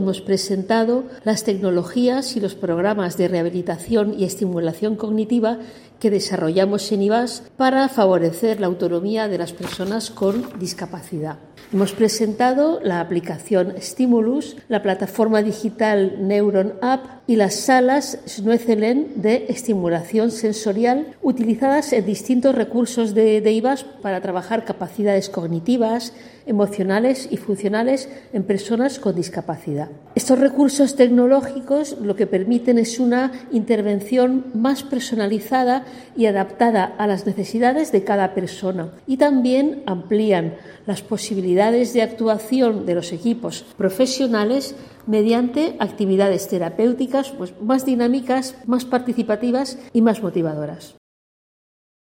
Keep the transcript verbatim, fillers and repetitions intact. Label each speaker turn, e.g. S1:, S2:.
S1: hemos presentado las tecnologías y los programas de rehabilitación y estimulación cognitiva que desarrollamos en I V A S para favorecer la autonomía de las personas con discapacidad. Hemos presentado la aplicación Stimulus, la plataforma digital Neuron App y las salas Snuezelen de estimulación sensorial utilizadas en distintos recursos de, de I V A S para trabajar capacidades cognitivas, emocionales y funcionales en personas con discapacidad. Estos recursos tecnológicos lo que permiten es una intervención más personalizada y adaptada a las necesidades de cada persona y también amplían las posibilidades de actuación de los equipos profesionales mediante actividades terapéuticas pues, más dinámicas, más participativas y más motivadoras.